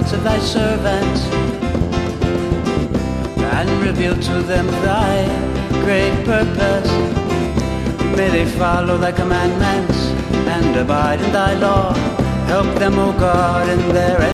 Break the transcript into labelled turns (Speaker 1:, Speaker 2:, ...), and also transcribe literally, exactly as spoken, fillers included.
Speaker 1: hearts of thy servants, and reveal to them thy great purpose. May they follow thy commandments and abide in thy law. Help them, O God, in their